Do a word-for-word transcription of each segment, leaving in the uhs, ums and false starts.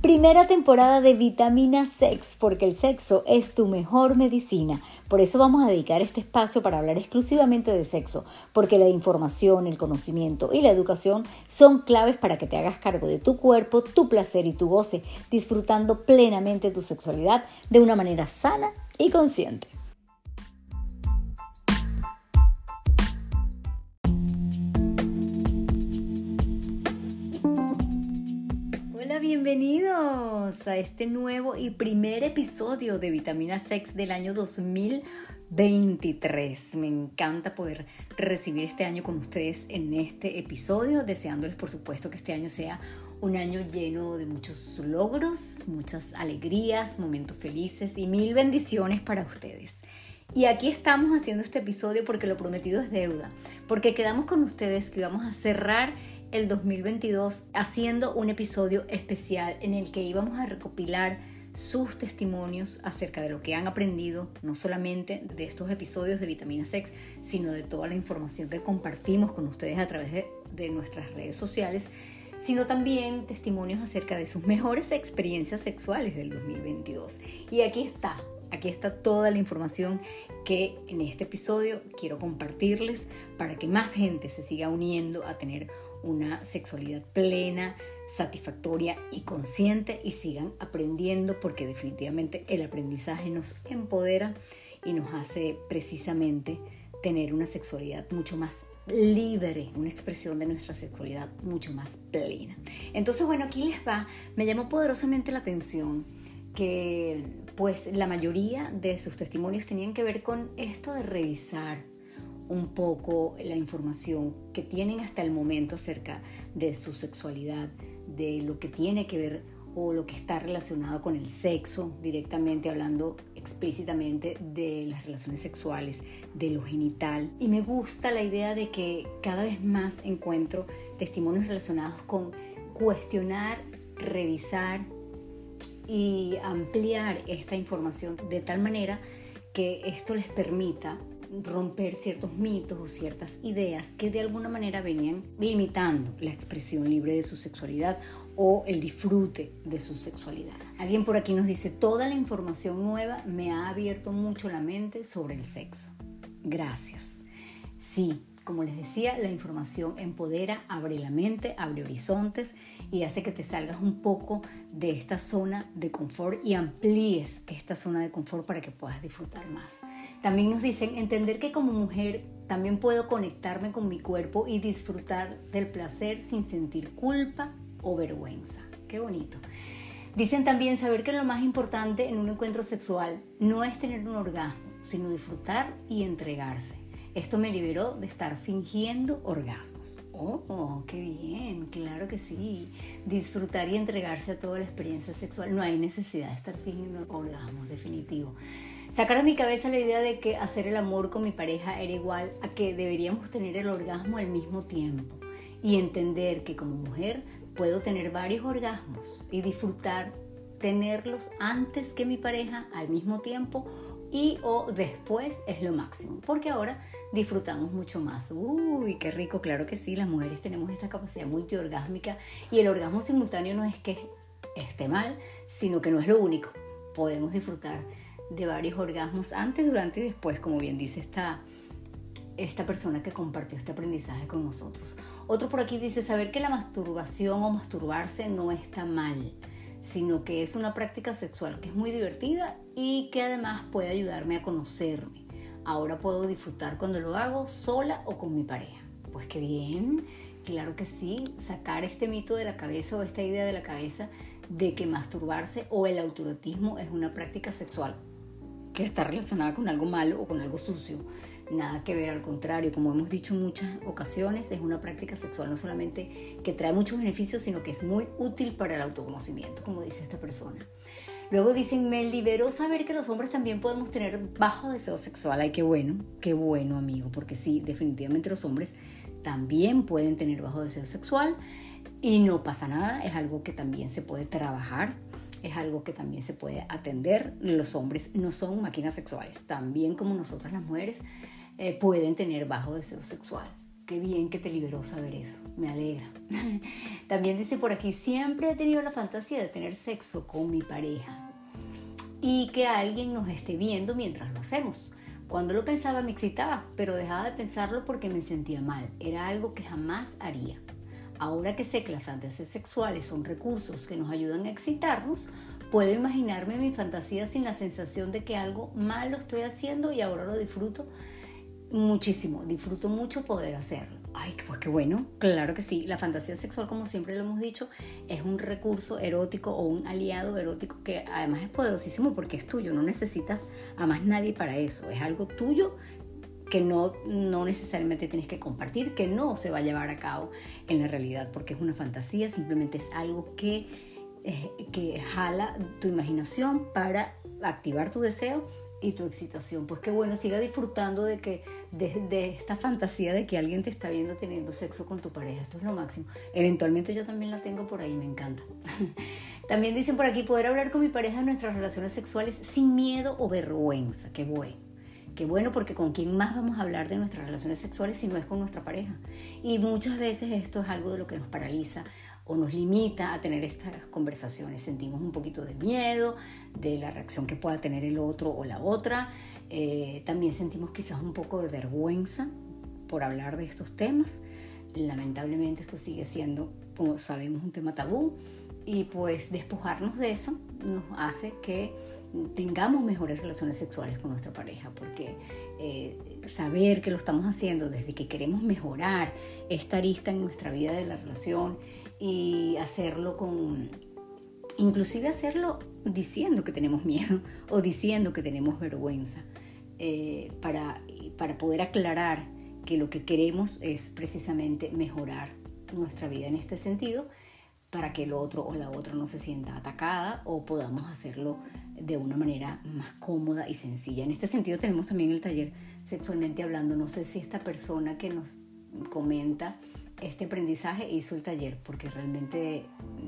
Primera temporada de Vitamina Sex, porque el sexo es tu mejor medicina. Por eso vamos a dedicar este espacio para hablar exclusivamente de sexo, porque la información, el conocimiento y la educación son claves para que te hagas cargo de tu cuerpo, tu placer y tu goce, disfrutando plenamente tu sexualidad de una manera sana y consciente. Hola, bienvenidos a este nuevo y primer episodio de Vitamina Sex del año dos mil veintitrés. Me encanta poder recibir este año con ustedes en este episodio, deseándoles por supuesto que este año sea un año lleno de muchos logros, muchas alegrías, momentos felices y mil bendiciones para ustedes. Y aquí estamos haciendo este episodio porque lo prometido es deuda, porque quedamos con ustedes que íbamos a cerrar el dos mil veintidós haciendo un episodio especial en el que íbamos a recopilar sus testimonios acerca de lo que han aprendido, no solamente de estos episodios de Vitamina Sex, sino de toda la información que compartimos con ustedes a través de, de nuestras redes sociales, sino también testimonios acerca de sus mejores experiencias sexuales del dos mil veintidós. Y aquí está, aquí está toda la información que en este episodio quiero compartirles para que más gente se siga uniendo a tener una sexualidad plena, satisfactoria y consciente y sigan aprendiendo, porque definitivamente el aprendizaje nos empodera y nos hace precisamente tener una sexualidad mucho más libre, una expresión de nuestra sexualidad mucho más plena. Entonces, bueno, aquí les va. Me llamó poderosamente la atención que pues la mayoría de sus testimonios tenían que ver con esto de revisar un poco la información que tienen hasta el momento acerca de su sexualidad, de lo que tiene que ver o lo que está relacionado con el sexo, directamente hablando explícitamente de las relaciones sexuales, de lo genital. Y me gusta la idea de que cada vez más encuentro testimonios relacionados con cuestionar, revisar y ampliar esta información de tal manera que esto les permita romper ciertos mitos o ciertas ideas que de alguna manera venían limitando la expresión libre de su sexualidad o el disfrute de su sexualidad. Alguien por aquí nos dice: toda la información nueva me ha abierto mucho la mente sobre el sexo. Gracias. Sí, como les decía, la información empodera, abre la mente, abre horizontes y hace que te salgas un poco de esta zona de confort y amplíes esta zona de confort para que puedas disfrutar más. También nos dicen entender que como mujer también puedo conectarme con mi cuerpo y disfrutar del placer sin sentir culpa o vergüenza. Qué bonito. Dicen también saber que lo más importante en un encuentro sexual no es tener un orgasmo, sino disfrutar y entregarse. Esto me liberó de estar fingiendo orgasmos. Oh, oh, qué bien, claro que sí. Disfrutar y entregarse a toda la experiencia sexual. No hay necesidad de estar fingiendo orgasmos, definitivo. Sacar de mi cabeza la idea de que hacer el amor con mi pareja era igual a que deberíamos tener el orgasmo al mismo tiempo. Y entender que como mujer puedo tener varios orgasmos y disfrutar tenerlos antes que mi pareja al mismo tiempo y o después es lo máximo, porque ahora disfrutamos mucho más. Uy, qué rico, claro que sí, las mujeres tenemos esta capacidad multiorgásmica y el orgasmo simultáneo no es que esté mal, sino que no es lo único. Podemos disfrutar de varios orgasmos antes, durante y después, como bien dice esta, esta persona que compartió este aprendizaje con nosotros. Otro por aquí dice saber que la masturbación o masturbarse no está mal, sino que es una práctica sexual que es muy divertida y que además puede ayudarme a conocerme. Ahora puedo disfrutar cuando lo hago sola o con mi pareja. Pues qué bien, claro que sí, sacar este mito de la cabeza o esta idea de la cabeza de que masturbarse o el autoerotismo es una práctica sexual que está relacionada con algo malo o con algo sucio. Nada que ver, al contrario, como hemos dicho en muchas ocasiones, es una práctica sexual no solamente que trae muchos beneficios, sino que es muy útil para el autoconocimiento, como dice esta persona. Luego dicen, me liberó saber que los hombres también podemos tener bajo deseo sexual. Ay, qué bueno, qué bueno, amigo, porque sí, definitivamente los hombres también pueden tener bajo deseo sexual y no pasa nada, es algo que también se puede trabajar. Es algo que también se puede atender. Los hombres no son máquinas sexuales. También como nosotras las mujeres eh, pueden tener bajo deseo sexual. qué bien que te liberó saber eso, me alegra. También dice por aquí, siempre he tenido la fantasía de tener sexo con mi pareja y que alguien nos esté viendo mientras lo hacemos. Cuando lo pensaba me excitaba, pero dejaba de pensarlo porque me sentía mal. Era algo que jamás haría. Ahora que sé que las fantasías sexuales son recursos que nos ayudan a excitarnos, puedo imaginarme mi fantasía sin la sensación de que algo mal lo estoy haciendo y ahora lo disfruto muchísimo. Disfruto mucho poder hacerlo. Ay, pues qué bueno. Claro que sí. La fantasía sexual, como siempre lo hemos dicho, es un recurso erótico o un aliado erótico que además es poderosísimo porque es tuyo. No necesitas a más nadie para eso. Es algo tuyo que no, no necesariamente tienes que compartir, que no se va a llevar a cabo en la realidad porque es una fantasía. Simplemente es algo que, eh, que jala tu imaginación para activar tu deseo y tu excitación. Pues qué bueno, siga disfrutando de que de, de esta fantasía de que alguien te está viendo teniendo sexo con tu pareja. Esto es lo máximo. Eventualmente yo también la tengo por ahí, me encanta. También dicen por aquí, poder hablar con mi pareja de nuestras relaciones sexuales sin miedo o vergüenza. Qué bueno. Qué bueno, porque con quién más vamos a hablar de nuestras relaciones sexuales si no es con nuestra pareja. Y muchas veces esto es algo de lo que nos paraliza o nos limita a tener estas conversaciones. Sentimos un poquito de miedo de la reacción que pueda tener el otro o la otra. Eh, también sentimos quizás un poco de vergüenza por hablar de estos temas. Lamentablemente esto sigue siendo, como sabemos, un tema tabú. Y pues despojarnos de eso nos hace que tengamos mejores relaciones sexuales con nuestra pareja, porque eh, saber que lo estamos haciendo desde que queremos mejorar esta arista en nuestra vida de la relación y hacerlo con, inclusive hacerlo diciendo que tenemos miedo o diciendo que tenemos vergüenza, eh, para, para poder aclarar que lo que queremos es precisamente mejorar nuestra vida en este sentido, para que el otro o la otra no se sienta atacada o podamos hacerlo de una manera más cómoda y sencilla. En este sentido tenemos también el taller Sexualmente Hablando. No sé si esta persona que nos comenta este aprendizaje hizo el taller, porque realmente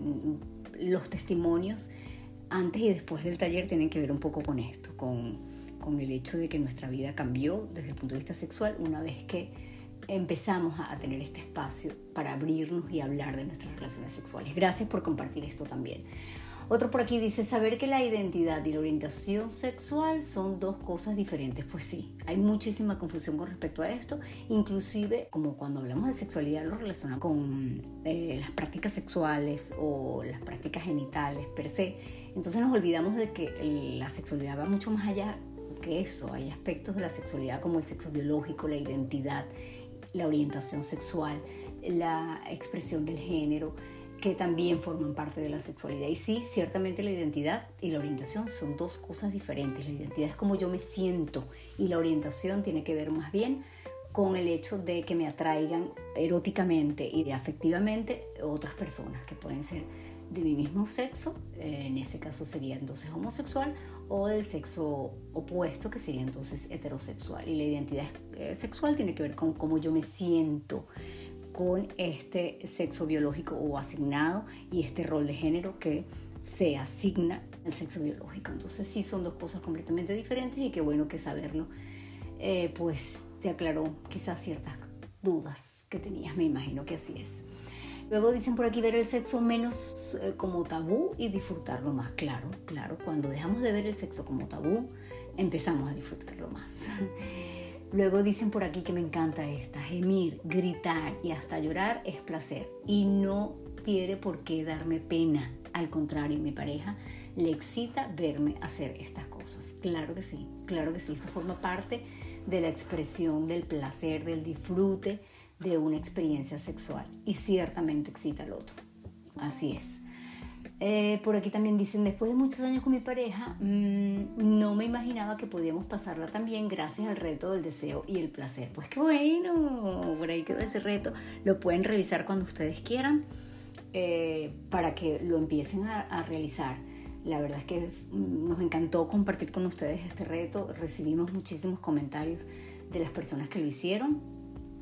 los testimonios antes y después del taller tienen que ver un poco con esto, con, con el hecho de que nuestra vida cambió desde el punto de vista sexual una vez que empezamos a tener este espacio para abrirnos y hablar de nuestras relaciones sexuales. Gracias por compartir esto también. Otro por aquí dice, saber que la identidad y la orientación sexual son dos cosas diferentes. Pues sí, hay muchísima confusión con respecto a esto. Inclusive, como cuando hablamos de sexualidad, lo relacionamos con eh, las prácticas sexuales o las prácticas genitales per se. Entonces nos olvidamos de que la sexualidad va mucho más allá que eso. Hay aspectos de la sexualidad como el sexo biológico, la identidad, la orientación sexual, la expresión del género, que también forman parte de la sexualidad. Y sí, ciertamente la identidad y la orientación son dos cosas diferentes. La identidad es como yo me siento y la orientación tiene que ver más bien con el hecho de que me atraigan eróticamente y afectivamente otras personas que pueden ser de mi mismo sexo, eh, en ese caso sería entonces homosexual, o del sexo opuesto, que sería entonces heterosexual. Y la identidad eh, sexual tiene que ver con cómo yo me siento con este sexo biológico o asignado y este rol de género que se asigna al sexo biológico. Entonces sí son dos cosas completamente diferentes y qué bueno que saberlo, eh, pues te aclaró quizás ciertas dudas que tenías, me imagino que así es. Luego dicen por aquí ver el sexo menos eh, como tabú y disfrutarlo más. Claro, claro, cuando dejamos de ver el sexo como tabú, empezamos a disfrutarlo más. Luego dicen por aquí que me encanta esta, gemir, gritar y hasta llorar es placer y no tiene por qué darme pena. Al contrario, mi pareja le excita verme hacer estas cosas. Claro que sí, claro que sí, esto forma parte de la expresión del placer, del disfrute de una experiencia sexual y ciertamente excita al otro. Así es. Eh, por aquí también dicen, después de muchos años con mi pareja, mmm, no me imaginaba que podíamos pasarla tan bien gracias al reto del deseo y el placer. Pues qué bueno, por ahí quedó ese reto. Lo pueden revisar cuando ustedes quieran, eh, para que lo empiecen a, a realizar. La verdad es que nos encantó compartir con ustedes este reto. Recibimos muchísimos comentarios de las personas que lo hicieron.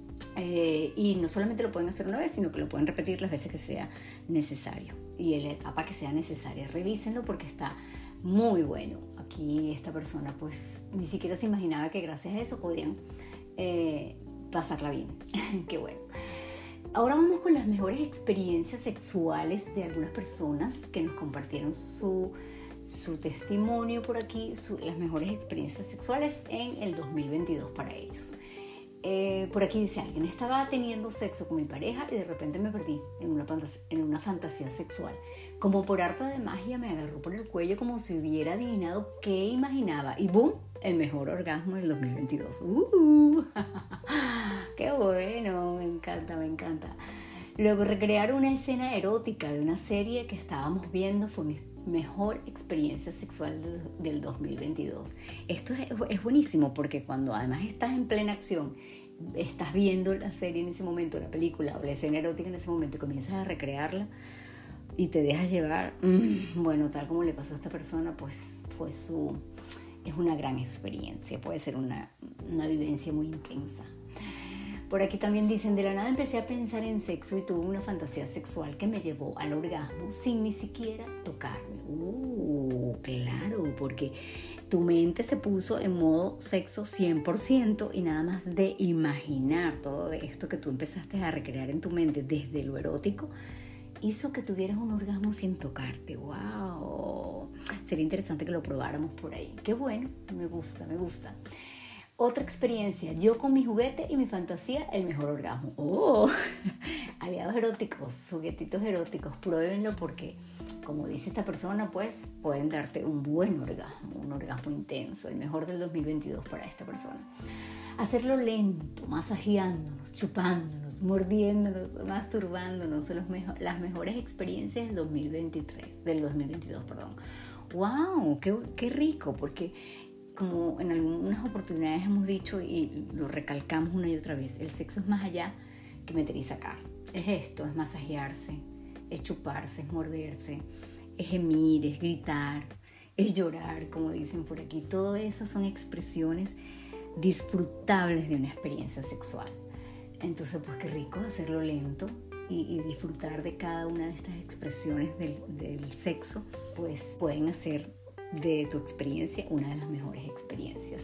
Eh, y no solamente lo pueden hacer una vez, sino que lo pueden repetir las veces que sea necesario y en la etapa que sea necesaria. Revísenlo porque está muy bueno. Aquí esta persona pues ni siquiera se imaginaba que gracias a eso podían eh, pasarla bien. Qué bueno. Ahora vamos con las mejores experiencias sexuales de algunas personas que nos compartieron su, su testimonio por aquí, su, las mejores experiencias sexuales en el dos mil veintidós para ellos. Eh, por aquí dice alguien, estaba teniendo sexo con mi pareja y de repente me perdí en una, en una fantasía sexual. Como por arte de magia me agarró por el cuello como si hubiera adivinado qué imaginaba y ¡boom! El mejor orgasmo del dos mil veintidós. ¡Uh! ¡Qué bueno! Me encanta, me encanta. Luego, recrear una escena erótica de una serie que estábamos viendo fue mi mejor experiencia sexual del, del dos mil veintidós. Esto es, es buenísimo porque cuando además estás en plena acción, estás viendo la serie en ese momento, la película o la escena erótica en ese momento y comienzas a recrearla y te dejas llevar, mmm, bueno, tal como le pasó a esta persona, pues fue su... es una gran experiencia, puede ser una, una vivencia muy intensa. Por aquí también dicen, de la nada empecé a pensar en sexo y tuve una fantasía sexual que me llevó al orgasmo sin ni siquiera tocarme. Uh, claro, porque tu mente se puso en modo sexo cien por ciento y nada más de imaginar todo esto que tú empezaste a recrear en tu mente desde lo erótico, hizo que tuvieras un orgasmo sin tocarte. ¡Wow! Sería interesante que lo probáramos por ahí. ¡Qué bueno! Me gusta, me gusta. Otra experiencia, yo con mi juguete y mi fantasía, el mejor orgasmo. ¡Oh! Aliados eróticos, juguetitos eróticos, pruébenlo porque, como dice esta persona, pues pueden darte un buen orgasmo, un orgasmo intenso, el mejor del dos mil veintidós para esta persona. Hacerlo lento, masajeándonos, chupándonos, mordiéndonos, masturbándonos, los mejo- las mejores experiencias del dos mil veintitrés, del dos mil veintidós, perdón. ¡Wow! ¡Qué, qué rico! Porque como en algunas oportunidades hemos dicho y lo recalcamos una y otra vez, el sexo es más allá que meter y sacar. Es esto, es masajearse, es chuparse, es morderse, es gemir, es gritar, es llorar, como dicen por aquí. Todas esas son expresiones disfrutables de una experiencia sexual. Entonces, pues qué rico hacerlo lento y, y disfrutar de cada una de estas expresiones del, del sexo, pues pueden hacer de tu experiencia una de las mejores experiencias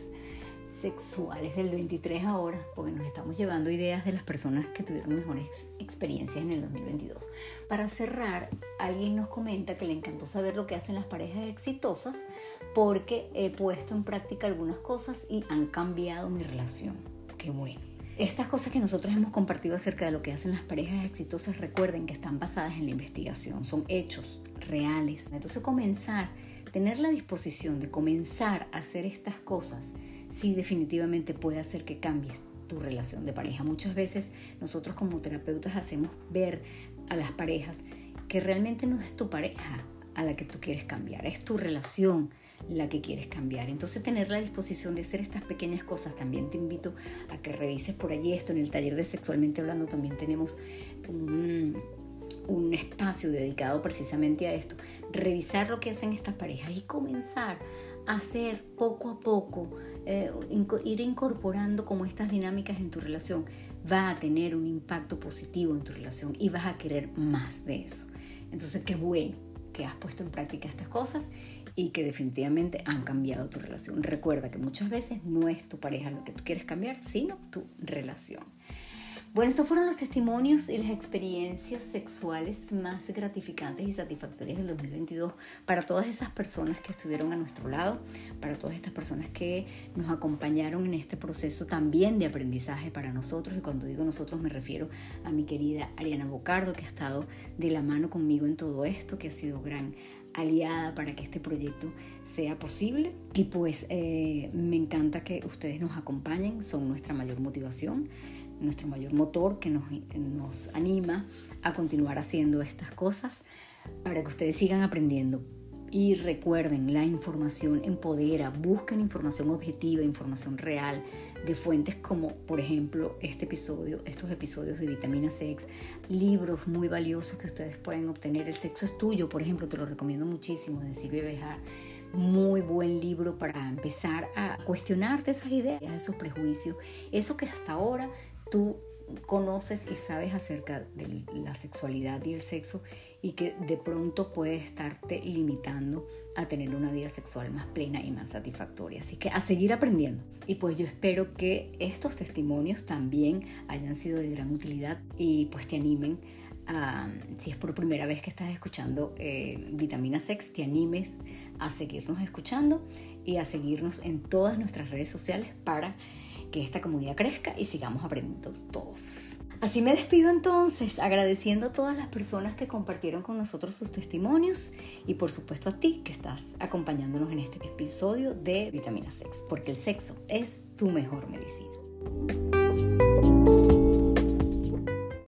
sexuales del veintitrés ahora, porque nos estamos llevando ideas de las personas que tuvieron mejores experiencias en el dos mil veintidós. Para cerrar, alguien nos comenta que le encantó saber lo que hacen las parejas exitosas porque he puesto en práctica algunas cosas y han cambiado mi relación. ¡Qué bueno! Estas cosas que nosotros hemos compartido acerca de lo que hacen las parejas exitosas, recuerden que están basadas en la investigación, son hechos reales. Entonces comenzar tener la disposición de comenzar a hacer estas cosas, sí definitivamente puede hacer que cambies tu relación de pareja. Muchas veces nosotros como terapeutas hacemos ver a las parejas que realmente no es tu pareja a la que tú quieres cambiar, es tu relación la que quieres cambiar. Entonces tener la disposición de hacer estas pequeñas cosas, también te invito a que revises por allí esto. En el taller de Sexualmente Hablando también tenemos un... un espacio dedicado precisamente a esto, revisar lo que hacen estas parejas y comenzar a hacer poco a poco, eh, inco- ir incorporando como estas dinámicas en tu relación, va a tener un impacto positivo en tu relación y vas a querer más de eso. Entonces, qué bueno que has puesto en práctica estas cosas y que definitivamente han cambiado tu relación. Recuerda que muchas veces no es tu pareja lo que tú quieres cambiar, sino tu relación. Bueno, estos fueron los testimonios y las experiencias sexuales más gratificantes y satisfactorias del dos mil veintidós para todas esas personas que estuvieron a nuestro lado, para todas estas personas que nos acompañaron en este proceso también de aprendizaje para nosotros. Y cuando digo nosotros me refiero a mi querida Ariana Bocardo, que ha estado de la mano conmigo en todo esto, que ha sido gran aliada para que este proyecto sea posible. Y pues eh, me encanta que ustedes nos acompañen, son nuestra mayor motivación, nuestro mayor motor que nos, nos anima a continuar haciendo estas cosas para que ustedes sigan aprendiendo. Y recuerden, la información empodera, busquen información objetiva, información real de fuentes como, por ejemplo, este episodio, estos episodios de Vitamina Sex, libros muy valiosos que ustedes pueden obtener. El sexo es tuyo, por ejemplo, te lo recomiendo muchísimo, de Silvia Bejar. Muy buen libro para empezar a cuestionarte esas ideas, esos prejuicios, eso que hasta ahora tú conoces y sabes acerca de la sexualidad y el sexo y que de pronto puede estarte limitando a tener una vida sexual más plena y más satisfactoria. Así que a seguir aprendiendo. Y pues yo espero que estos testimonios también hayan sido de gran utilidad y pues te animen a, si es por primera vez que estás escuchando eh, Vitamina Sex, te animes a seguirnos escuchando y a seguirnos en todas nuestras redes sociales para que esta comunidad crezca y sigamos aprendiendo todos. Así me despido entonces, agradeciendo a todas las personas que compartieron con nosotros sus testimonios y por supuesto a ti que estás acompañándonos en este episodio de Vitamina Sex, porque el sexo es tu mejor medicina.